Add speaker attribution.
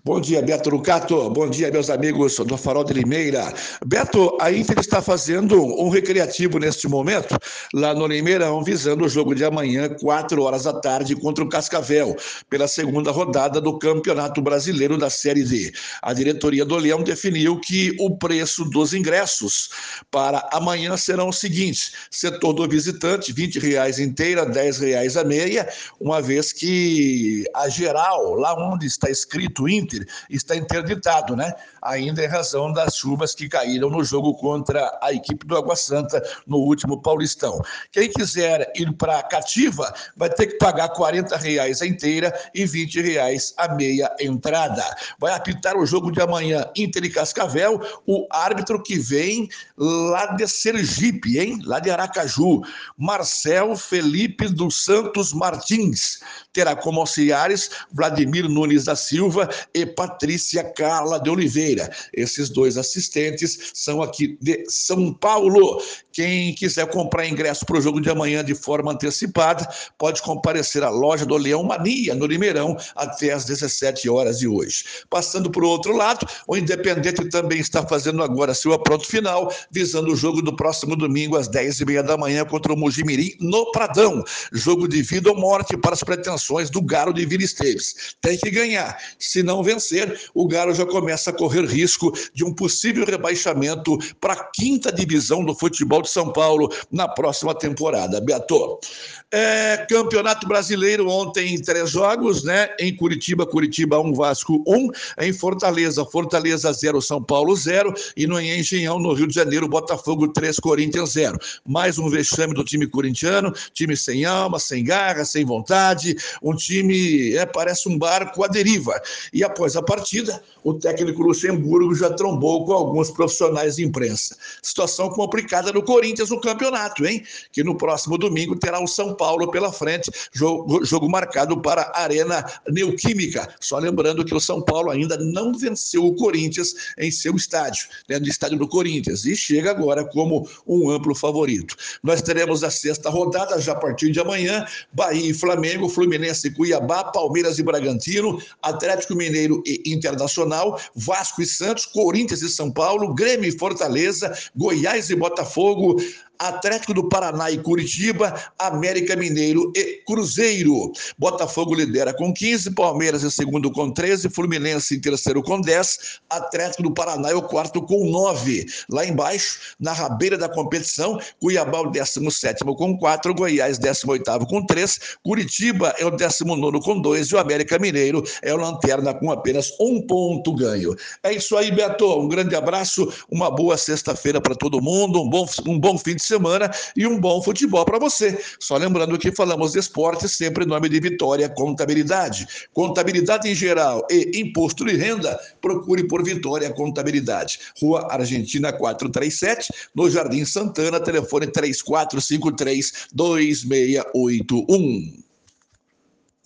Speaker 1: Bom dia, Beto Lucato. Bom dia, meus amigos do Farol de Limeira. Beto, a Inter está fazendo um recreativo neste momento, lá no Limeirão, visando o jogo de amanhã, 4 horas da tarde, contra o Cascavel, pela segunda rodada do Campeonato Brasileiro da Série D. A diretoria do Leão definiu que o preço dos ingressos para amanhã serão os seguintes: setor do visitante, R$ 20 inteira, R$ 10 a meia, uma vez que a geral, lá onde está escrito Inter, está interditado, né? Ainda em razão das chuvas que caíram no jogo contra a equipe do Água Santa no último Paulistão. Quem quiser ir para a cativa vai ter que pagar R$ 40 a inteira e R$ 20 a meia entrada. Vai apitar o jogo de amanhã, Inter e Cascavel, o árbitro que vem lá de Sergipe, hein? Lá de Aracaju, Marcel Felipe dos Santos Martins. Terá como auxiliares Vladimir Nunes da Silva e Patrícia Carla de Oliveira. Esses dois assistentes são aqui de São Paulo. Quem quiser comprar ingresso para o jogo de amanhã de forma antecipada, pode comparecer à loja do Leão Mania, no Limeirão, até às 17 horas de hoje. Passando para o outro lado, o Independente também está fazendo agora seu apronto final, visando o jogo do próximo domingo, às 10h30 da manhã, contra o Mojimirim, no Pradão. Jogo de vida ou morte para as pretensões do Galo de Vila Esteves. Tem que ganhar. Se não vencer, o Galo já começa a correr risco de um possível rebaixamento para a 5ª divisão do futebol de São Paulo na próxima temporada. Beto, Campeonato Brasileiro ontem 3 jogos, né? Em Curitiba 1, Vasco 1, em Fortaleza 0, São Paulo 0, e no Engenhão, no Rio de Janeiro, Botafogo 3, Corinthians 0. Mais um vexame do time corintiano, time sem alma, sem garra, sem vontade, um time, parece um barco à deriva. E após a partida, o técnico Luxemburgo já trombou com alguns profissionais de imprensa. Situação complicada no Corinthians no campeonato, hein? Que no próximo domingo terá o São Paulo pela frente, jogo marcado para a Arena Neoquímica. Só lembrando que o São Paulo ainda não venceu o Corinthians em seu estádio, né, no estádio do Corinthians, e chega agora como um amplo favorito. Nós teremos a 6ª rodada, já a partir de amanhã, Bahia e Flamengo, Fluminense e Cuiabá, Palmeiras e Bragantino, Atlético Mineiro e Internacional, Vasco e Santos, Corinthians e São Paulo, Grêmio e Fortaleza, Goiás e Botafogo, Atlético do Paraná e Curitiba, América Mineiro e Cruzeiro. Botafogo lidera com 15, Palmeiras em segundo com 13, Fluminense em terceiro com 10, Atlético do Paraná é o quarto com 9. Lá embaixo, na rabeira da competição, Cuiabá o 17º com 4, Goiás 18º com 3, Curitiba é o 19º com 2 e o América Mineiro é o lanterna com apenas 1 ponto ganho. É isso aí, Beto. Um grande abraço, uma boa sexta-feira para todo mundo, um bom fim de semana e um bom futebol para você. Só lembrando que falamos de esporte sempre em nome de Vitória Contabilidade. Contabilidade em geral e imposto de renda, procure por Vitória Contabilidade. Rua Argentina 437, no Jardim Santana, telefone 3453-2681.